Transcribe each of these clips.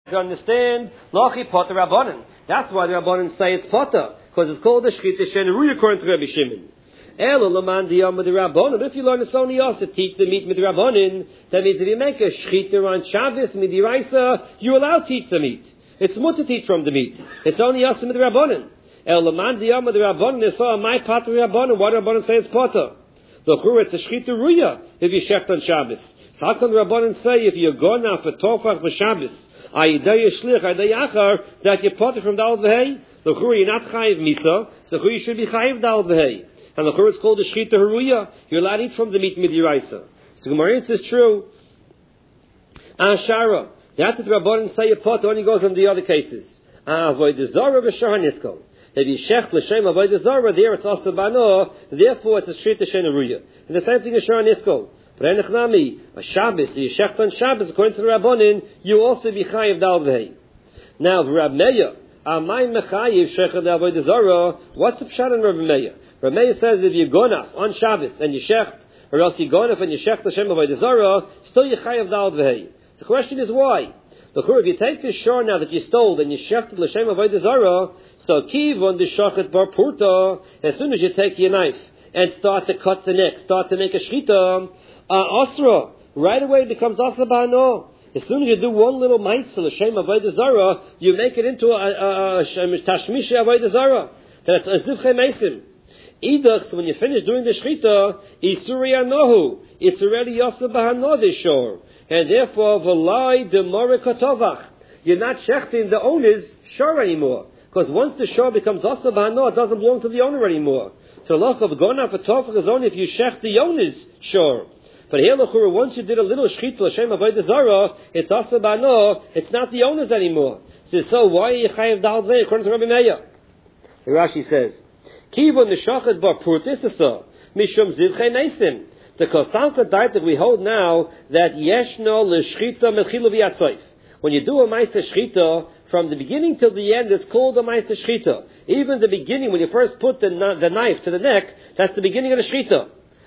to understand Lachi Potter Rabbanan. That's why the Rabbanan say it's Potter, because it's called the Shechita She'eina Ruya according to Rabbi Shimon. Ela Laman Diyam the Rabbanan. If you learn it's only us to teach the meat with the Rabbanan, that means if you make a Shechita on Shabbos Midiraisa, you're allowed to teach the meat. It's much to teach from the meat. It's only us with the Rabbanan. Ela Laman Diyam the Rabbanan is so my Potter Rabbanan. Why do Rabbanan say it's Potter? The Chur it's a Shechita Ruya if you shecht on Shabbos. So how can the Rabbanan say if you're going out for Tofach for Shabbos, that you're potter from Dal V'hei? The Chur you're not Chayiv Misa, so Chur you should be Chayiv Dal V'hei. And the Chur it's called the Shechita Haruya. You're allowed to eat from the meat Midiraisa. So Gemara says true. Ashara. That's what the Rabbanan say a potter only goes on the other cases. Avodah Zarah v'Shar HaNiskal. If you shecht l'shem Avodah Zarah, there it's also Bano, therefore it's a Shechita She'eina Ruya. And the same thing is Shar HaNiskal. But Enechnami, a Shabbos, you shecht on Shabbos, according to the Rabbanin, you also be Chayiv Dal V'hei. Now, Rab Meir, Amay Mechayiv Shechad Avodah Zarah, what's the pshat in Rab Meir? Rab Meir says if you're gonaf on Shabbos and you shecht, or else you gonaf and you shecht l'shem Avodah Zarah, still you Chayiv Dal V'hei. The question is why? The Chur, if you take this shor now that you stole and you shechted l'shem Avodah Zarah, so kivon the shachet bar purta, as soon as you take your knife and start to cut the neck, start to make a shchita, asra, right away it becomes asra ba'ano. As soon as you do one little ma'aseh l'shem Avodah Zarah, you make it into a tashmish Avodah Zarah. That's a zivchei meisim. Idach, so when you finish doing the shchita, isuri anohu, it's already asra ba'ano this shor. And therefore, v'lai demore katovach. You're not shechting the owner's shor anymore. Because once the shor becomes asa b'hano, it doesn't belong to the owner anymore. So loch of gona for tovach is only if you shecht the owner's shor. But here, l'chura, once you did a little shchit l'shem avodah zarah, it's asa b'hano, it's not the owner's anymore. So why are you chayiv dal v'hei, according to Rabbi Meir? Rashi says, kivon neshachet bar purtisasa, mishum zivchei neisim. The Kostanka diet that we hold now, that yeshno l'shchita mechilu v'yatzayf. When you do a ma'aseh shchita, from the beginning till the end, it's called a ma'aseh shchita. Even the beginning, when you first put the knife to the neck, that's the beginning of the shchita.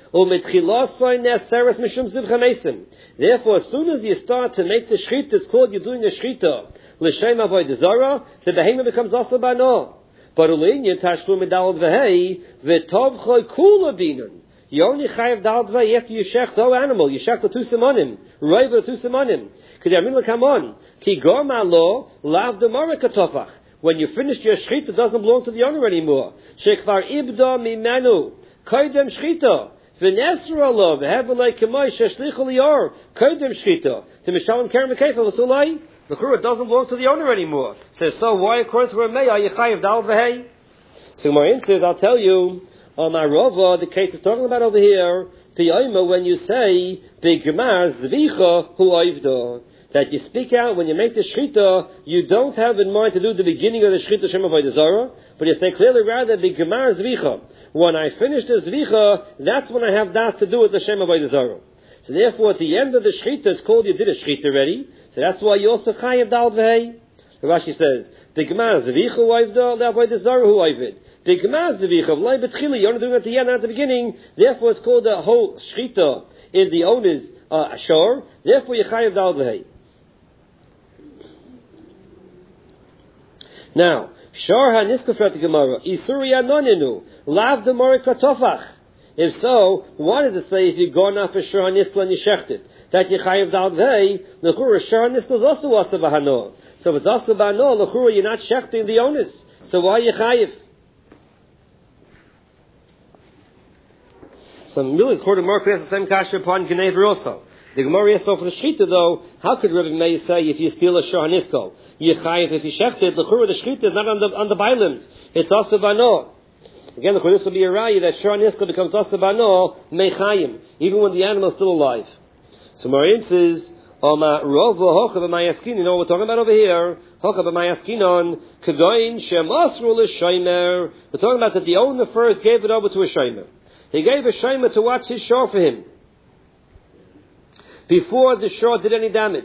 Therefore, as soon as you start to make the shchita, it's called you're doing a shchita. L'shem avodah zarah, the behemoth becomes also bano. But u'le'inyan tashlu medal v'hei, v'tov choy kula binan. You only chayiv dal dvei after you shech the animal. You shech the two simonim. Roiv the two simonim. Because yamin l'kamon. Ki gor ma'lo lav demara katofach. When you finish your shchita, it doesn't belong to the owner anymore. Shekvar ibda mimenu. Koydem shchita. V'nesra lo. V'hevelei k'moi sheshlichu lior. Koydem shchita. To mishalim kerem v'kefa v'sulai. The Chur, it doesn't belong to the owner anymore. Says, so why, according to Rameh, are you chayiv dal v'hei? So Marin says, I'll tell you, on my Rava, the case is talking about over here, Piyayma, when you say, B'gmar zvicha hu oivda, that you speak out, when you make the shchita, you don't have in mind to do the beginning of the shchita Shem Avodah Zarah, but you say clearly rather, B'gmar zvicha. When I finish the zvicha, that's when I have that to do with the Shem Avodah Zarah. So therefore, at the end of the shchita, it's called you did a shchita already, so that's why you also chayav dal v'hei. Rashi says, B'gmar zvicha hu oivda, le'avodah Zarah hu oivd. The Gemaz Devichav, Lai Betchili, you're only doing it at the end, not at the beginning. Therefore, it's called a whole shchita in the owner's shor. Therefore, you chayiv dal v'hei. Now, shor ha-niskafrat Gemara, Isuri anoninu, lav demore katofach. If so, why does it say if you're going off a shor ha-niskla and you shecht it, that you chayiv dal v'hei, l'chura shor ha-niskla is also asa b'hano. So if it's asa b'hano, l'chura you're not shechting the owners. So why are you chayiv? So really, according to Mark, has the same kasha upon Genever also. The Gemara is for the shchita though. How could Rabbi Meir say if you steal a shor haniskol, you chayiv if you shecht it? The chura the shchita is not on the bailims. It's also bano. Again, this will be a raya that shor haniskol becomes also bano mechayim, even when the animal is still alive. So Mariam says, "Oma rova hocha b'mayaskin." You know what we're talking about over here? Hocha b'mayaskinon kagoin shemasru l'shaymer. We're talking about that the owner first gave it over to a shaymer. He gave a shaymer to watch his shor for him before the shor did any damage.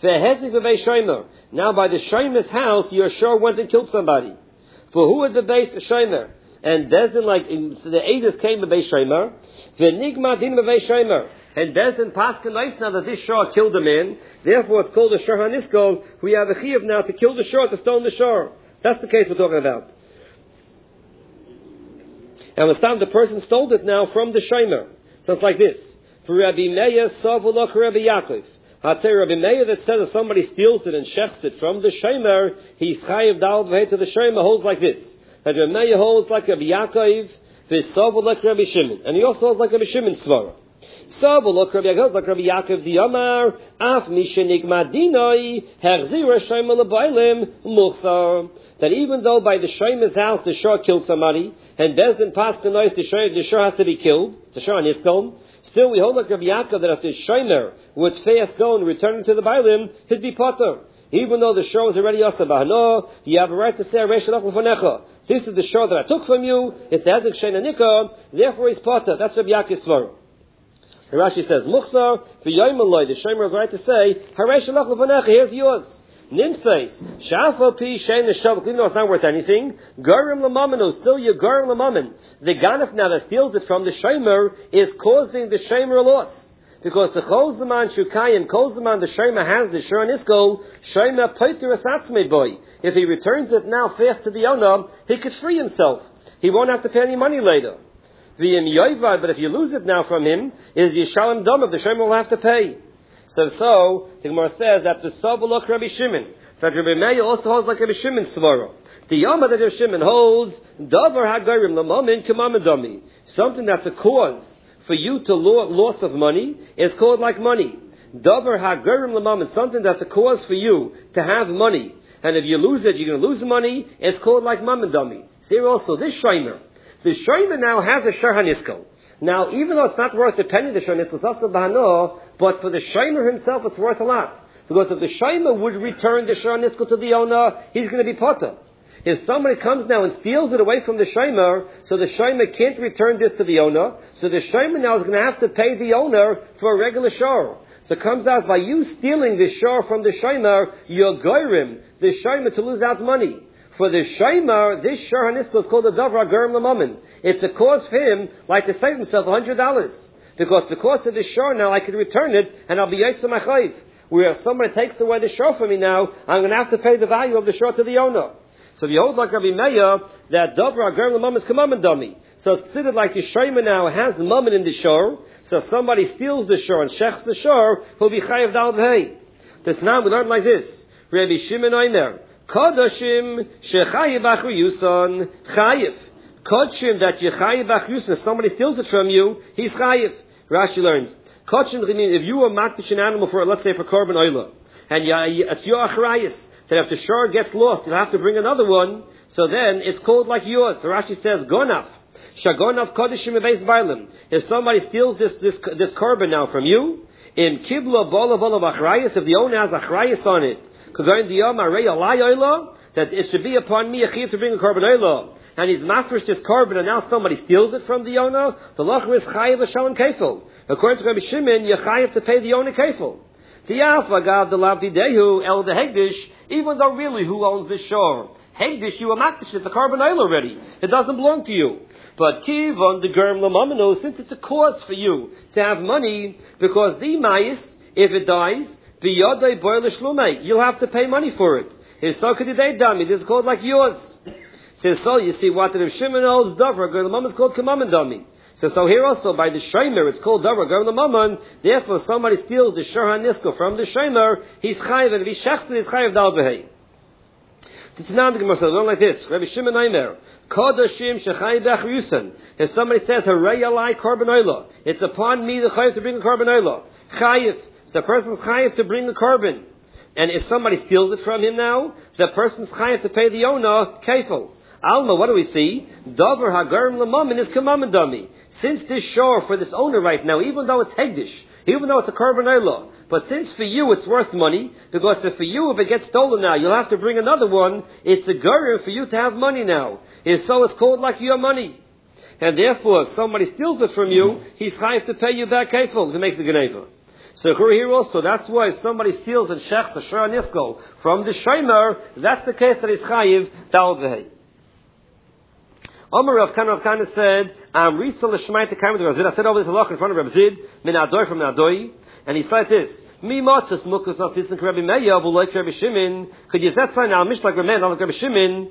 Now by the shaymer's house, your shor went and killed somebody. For who had the base shaymer? And Desdin, like the Eidos came to base shaymer. V'nigma din b'bei shaymer. and Bezdin Paskin Nice now that this shor killed a man, therefore it's called a shor haniskol. We have a chiyuv now to kill the shor, to stone the shor. That's the case we're talking about. And it's time the person stole it now from the shomer. So it's like this. For Rabbi Meir, Savulach Rabbi Yaakov. I'd say Rabbi Meir that says if somebody steals it and shechts it from the shomer, he's chayiv dal v'hei to the shomer, holds like this. That Rabbi Meir holds like Rabbi Yaakov, v'savulach Rabbi Shimon. And he also holds like Rabbi Shimon svara. Savulach Rabbi Yaakov, like Rabbi Yaakov the Amar, af mishenigma dinoi, herzira shomer lebaylim, muchsar. That even though by the shomer's house the shor killed somebody, and Bezdin Paskin the shor has to be killed, it's a shor haniskol, still we hold like Rabbi Yaakov that if the shomer would fast go and return to the Bailim, he'd be potter. Even though the shor was already asa bahano, you have a right to say, this is the shor that I took from you, it's the Hezek Shein Anika, therefore he's potter. That's Rabbi Yaakov's svara. Rashi says, Muchsar, v'yoyim the shomer has a right to say, here's yours. Nimseis, Shafa Pi Shein Neshav, even though it's not worth anything, Garim Lamamino, still your Garim Lamamin. The Ganef now that steals it from the Shomer is causing the Shomer a loss. Because the Cholzaman Shukayim, Cholzaman, the Shomer has the Shor Niskol, Shomer Poiter Asatzme boy. If he returns it now fast to the owner, he could free himself. He won't have to pay any money later. V'yim Yoivad, but if you lose it now from him, is Yishalim Damav, the Shomer will have to pay. So the Gemara says that the Savulach Rabbi Shimon, that Rabbi Meir also holds like Rabbi Shimon's svara. The Yama that Rabbi Shimon holds, Davar Hagarim Lamamin Kamamadami. Something that's a cause for you to loss of money is called like money. Davar Hagarim Lamamin, something that's a cause for you to have money. And if you lose it, you're going to lose the money, it's called like Mamadami. See also, this shomer. The shomer now has a shor haniskol. Now, even though it's not worth a penny, the shor haniskol, it's also bahano, but for the shomer himself, it's worth a lot. Because if the shomer would return the shor haniskol to the owner, he's going to be potter. If somebody comes now and steals it away from the shomer, so the shomer can't return this to the owner, so the shomer now is going to have to pay the owner for a regular shor. So it comes out by you stealing the shor from the shomer, you're goyrim the shomer to lose out money. For the shomer, this shor haniskol is called a davar garim lamamin. It's a cause for him, like to save himself $100. Because of the shor now, I can return it, and I'll be yaitz my chayv. Where if somebody takes away the shor from me now, I'm going to have to pay the value of the shor to the owner. So if you hold like Rabbi Meir, that davar garim lamamin is kamamin dami. So it's considered like the shomer now has mammon in the shor. So if somebody steals the shor and shechts the shor, he'll be chayiv dal v'hei. This now we learn like this. Rabbi Shimon Omer, Kodashim shechayiv achri yuson chayiv. Kodashim that you chayiv achri yuson, if somebody steals it from you, he's chayiv. Rashi learns. Kodashim means if you were makdish an animal for, let's say, for korban oila, and it's your achrayis, that if the shor gets lost, you'll have to bring another one, so then it's called like yours. So Rashi says, Gonaf. Shagonaf kodashim beis bailim. If somebody steals this korban now from you, in kibla bola achrayis, if the owner has achrayis on it, that it should be upon me a chiyuv to bring a korban oila, and he's mafresh this korban, and now somebody steals it from the owner, the lachar is chayiv l'shalom kefil. According to Rabbi Shimon, you're chayiv to pay the owner kefil. The alpha gav the lavdi dehu el the hegdish, even though really who owns this shor? Hegdish, you are makdish, it's a korban oil already. It doesn't belong to you. But kivon the germ lamamino, since it's a cause for you to have money, because the mayis, if it dies, the yodai boil shlumei, you'll have to pay money for it. It's so could they dami, this is called like yours. So you see what the Rav Shimon holds davar, germ lamam is called kamaman dami. So here also by the shomer it's called davar germ lamam. Therefore, somebody steals the shor haniskol from the shomer, he's chayiv, and if he shechts it, he's chayiv dal v'hei. It's now the Gemara says like this. Rabbi Shimon Omer, Kodashim shechayiv achri yuson. If somebody says Harei alai korban oila, it's upon me the chayiv to bring a korban oila. Chayiv. So the person's chayiv to bring the korban. And if somebody steals it from him now, the person's chayiv to pay the owner kefil. Alma, what do we see? Davar hagarim lamamin is kamamin dami. Since this shor for this owner right now, even though it's hegdish, even though it's a korban oila, but since for you it's worth money, because if for you if it gets stolen now, you'll have to bring another one, it's a gerim for you to have money now. So it's called like your money. And therefore, if somebody steals it from you, he's chayiv to pay you back kefil if he makes a geneva. So here also, that's why if somebody steals and shechts a shor haniskol from the shomer, that's the case that he's chayiv dal v'hei. Omer Rav Kana said, Risa l'shmai tekayim Rav Zid. I said over this halach in front of Rav Zid, min adoi from adoi, and he said this, mi matzos mukus not listen to Rabbi Meir, but like Rabbi Shimon, could you say now, mish like Rabbi Meir, not like Rabbi Shimon?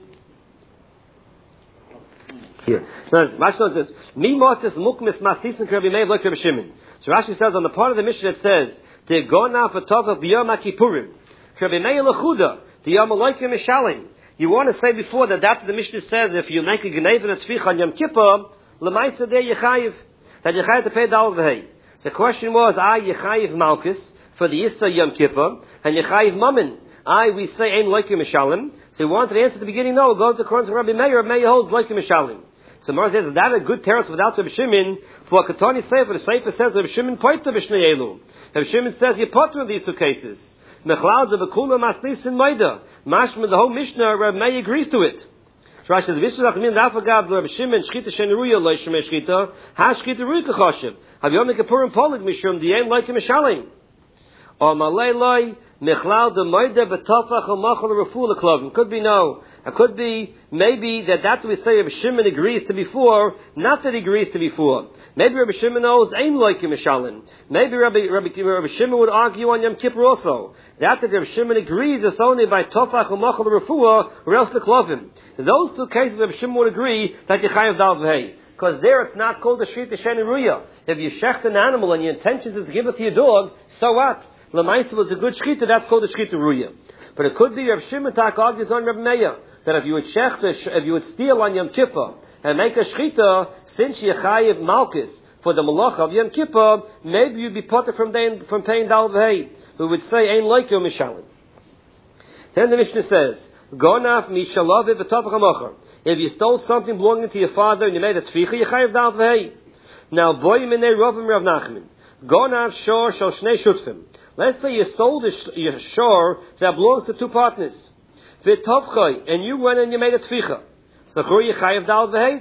Here. Rashi says, mi matzos mukmis mas listen to Rabbi Meir, like Rabbi Shimon. So Rashi says on the part of the Mishnah it says, te gona v'tova b'yom HaKippurim, Rabbi Meir lechuda, the yom aloikim mishalim. You want to say before that the Mishnah says if you make a gneiv and a tzvich on Yom Kippur, l'maisa there yechayiv, that yechayiv to pay dal v'hei. So the question was, yechayiv malchus for the Yissa Yom Kippur, and yechayiv mammon. We say ein loikim mishalim. So he wanted to answer at the beginning, no, it goes according to Rabbi Meir. Rabbi Meir holds loikim mishalim. So Mar says, is that a good teretz without Rabbi Shimon? For Katani Sefer, the Sefer says Rabbi Shimon poita b'shnei elu. Rabbi Shimon says you potter in these two cases. Mechlal de bekula masnis in maida. Mashma, the whole Mishnah, Rabbi Meir agrees to it. Rashi says, "V'ishulach min dafagav Rabbi Shimon shchita sheneruya lo yishmei shchita ha shchita ruya kachoshev. Have Yom Kippurim polig mishum di'en like mishalim. Or malei mechlal de maida betafach umachal refu leklovim. Could be no. It could be maybe that we say Rabbi Shimon agrees to before, not that he agrees to before. Maybe Rabbi Shimon knows ain't like mishalim. Maybe Rabbi Shimon would argue on Yom Kippur also. That Rabbi Shimon agrees is only by tofach umachal refuah or else the klovim. Those two cases Rabbi Shimon would agree that you chayav dal v'hei. Because there it's not called a shrit shen ruya. If you shecht an animal and your intention is to give it to your dog, so what? Lamaisa was a good shchita, that's called a shchita ruya. But it could be Rabbi Shimon tak argues on Rabbi Meir that if you would steal on Yom Kippur and make a shchita, since you chayav malchus for the malach of Yom Kippur, maybe you'd be potter from paying dal v'hei. We would say ein like you mishalim. Then the Mishnah says, Gonaf mishalav v'tafach hamacher. If you stole something belonging to your father and you made a tzvicha, you chayav dal v'hei. Now boy minei rovim Rav Nachman. Gonaf shor shel shnei shutfim. Let's say you stole your shor that belongs to two partners. V'tavchai, and you went and you made a tzvicha. So you chayav dal v'hei.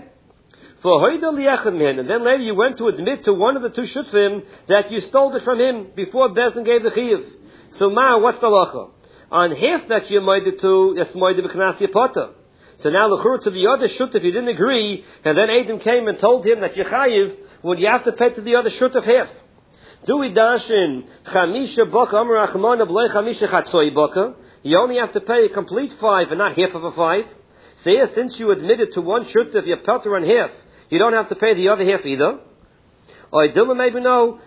And then later you went to admit to one of the two shutfim that you stole it from him before Bezdin gave the chiyuv. So what's the lacha? On half that you made it to, that's moide b'knas yapata. So now l'chur to the other shutf, you didn't agree, and then Adam came and told him that you chayiv, would you have to pay to the other shutf half? Do we dashin chamisha baka amar achmana b'lei chamisha chatzoi baka? You only have to pay a complete 5 and not half of a 5. So here, since you admitted to one shutf, you pelter on half, you don't have to pay the other half either. Or Dilma maybe no.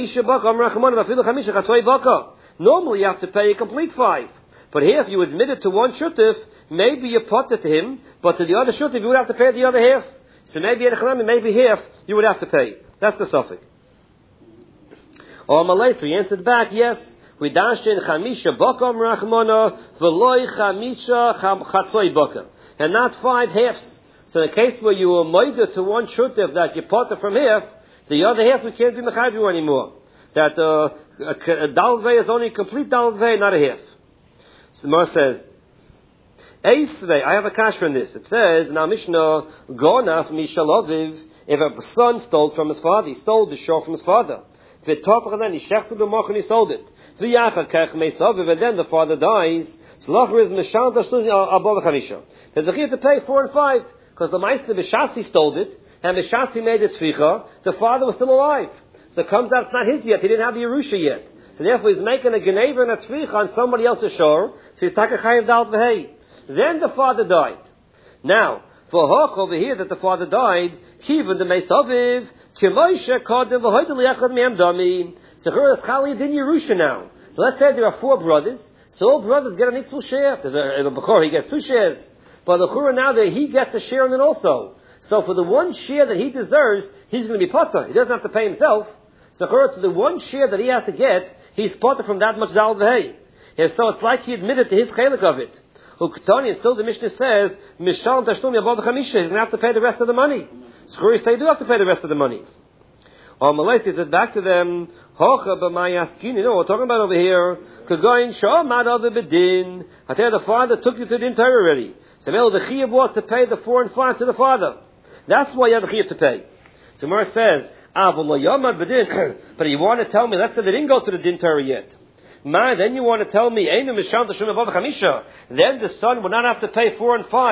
Normally you have to pay a complete 5. But here if you admitted to one shuttif, maybe you put it to him, but to the other shuttif you would have to pay the other half. So maybe half you would have to pay. That's the suffix. Or Malay, so he answered back, yes. We dashin chamisha baka rachmana v'loi chamisha chatzoi baka. And not 5 halves. So in the case where you were moida to one shuttif that you potter from half, the other half we can't be mechayvu anymore. That a dal vei is only a complete dal vei, not a half. So Mar says, Eisvei, I have a kasha in this. It says in our Mishnah, Gonaf mishaloviv, if a son stole from his father, he stole the shor from his father. V'topach then he shechted the moch and he sold it. V'yachad kech meisaviv, and then the father dies. Slacher is mishal dashlun above chamisha. There's a chiyuv to pay 4 and 5. Because the Meister B'Shasi stole it, and B'Shasi made it tzvicha, the father was still alive. So it comes out it's not his yet, he didn't have the Yerusha yet. So therefore he's making a Geneva and a tzvicha on somebody else's shore, so he's taking chayav dal v'hei. Then the father died. Now, for Hoch over here that the father died, Kivan the Meisaviv, Kimoisha Kodim v'hoidel yachad me'em dami. So here is Chali din Yerusha now. So let's say there are 4 brothers, so all brothers get an equal share. There's a Bechor, he gets 2 shares. But the Chura now that he gets a share in it also. So for the one share that he deserves, he's going to be potter. He doesn't have to pay himself. So Chura, to the one share that he has to get, he's potter from that much dal v'hei. So it's like he admitted to his chelik of it. Uktani, and still the Mishnah says, Mishal tashlum yabad chamisha, he's going to have to pay the rest of the money. So Chura say, you do have to pay the rest of the money. Or Malay says back to them, Hocha b'mayaskin, you know what we're talking about over here. Kagoin shomad over bedin. I tell you, the father took you to the entire already. So the chiyuv was to pay the 4 and 5 to the father. That's why you have the chiyuv to pay. So Gemara says, but you want to tell me, let's say they didn't go to the din Torah yet. Then you want to tell me, then the son would not have to pay 4 and 5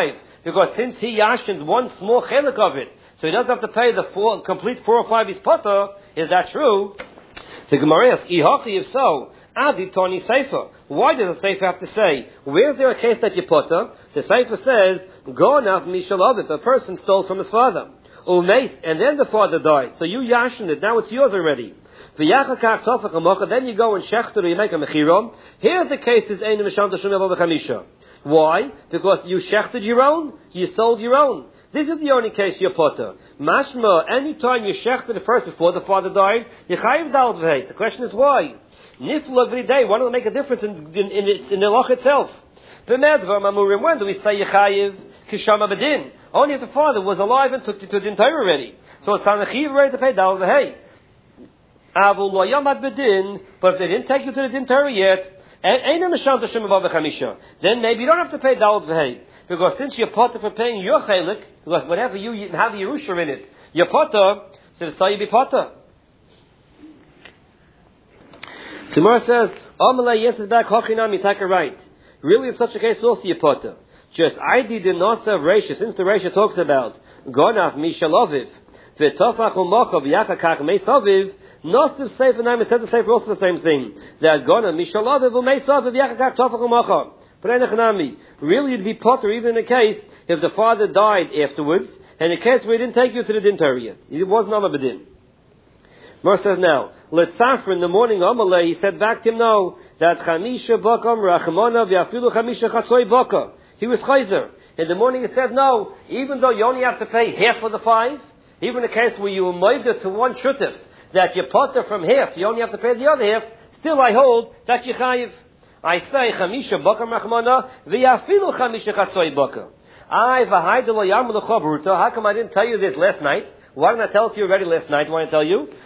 Because since he yashins one small chelik of it, so he doesn't have to pay the complete 4 or 5 is potter, is that true? The Gemara asks, if so, Adi Tony Sefer. Why does the Sefer have to say, where's there a case that you potter? The Sefer says, Gonav Mishalavit, a person stole from his father. Umeis, and then the father died. So you yashin it, now it's yours already. Then you go and shechter, you make a mechirom. Here the case is Ein Mishanta Shumel B'Chamisha. Why? Because you shechted your own, you sold your own. This is the only case you're potter. Mashma, any time you shechted the first before the father died, you chayiv dal v'heit. The question is why? Nifla every day. Why don't it make a difference in the loch itself? When do we say you chayiv kishama bedin? Only if the father was alive and took you to the Din Torah already. So it's time the ready to pay dal v'heit. Avul lo yamad bedin, but if they didn't take you to the Din Torah yet, then maybe you don't have to pay dal v'heit. Because since you're potter for paying your chelik, because whatever you have Yerusha in it, you're potter, so the you be potter. Tomorrow says, Amalei yes is back, Hochinam, you take a right. Really, in such a case, also you're potter. Just, I did the Nasa of Reisha, since the Reisha talks about, Gonav, Mishaloviv, V'tofach u'mochav, Yachakach, Meisaviv, Nosav Sefer Naim, it said the Sefer also the same thing. That Gonav, Mishaloviv, U'meisaviv, Yachakach, Tofach u'mochav. Really, you'd be potter even in the case if the father died afterwards, and in the case where he didn't take you to the Din Torah yet. It wasn't Amma B'din. Mar says now, let Safra in the morning, Amalei, he said back to him, no, that Chamisha Bakam Rachmana V'afilu Chamisha Chatzoi Baka. He was Chayzer. In the morning he said, no, even though you only have to pay half of the 5, even in the case where you were moider to one shutif, that you potter from half, you only have to pay the other half, still I hold that you chayiv. I say Chamisha Bakam Rachmana V'afilu Chamisha Chatzoi Baka. How come I didn't tell you this last night? Why didn't I tell it to you already last night? Why didn't I tell you?